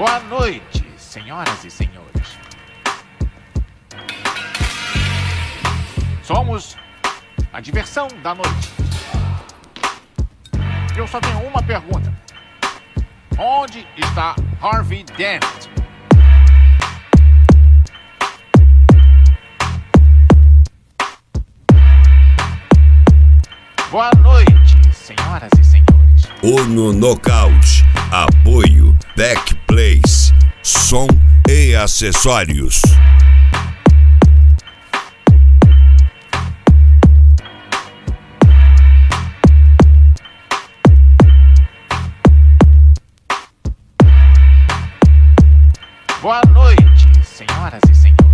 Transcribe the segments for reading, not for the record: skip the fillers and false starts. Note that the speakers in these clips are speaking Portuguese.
Boa noite, senhoras e senhores. Somos a diversão da noite. Eu só tenho uma pergunta. Onde está Harvey Dent? Boa noite, senhoras e senhores. Uno Nocaute. Apoio Backplace. Som e acessórios. Boa noite, senhoras e senhores.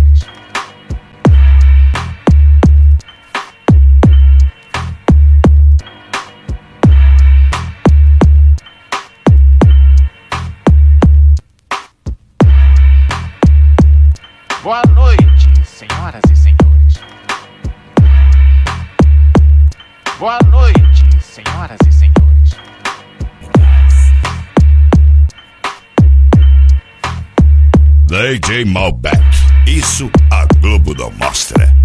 Boa noite, senhoras e senhores. Boa noite, senhoras e senhores. DJ Malbec. Isso a Globo não mostra.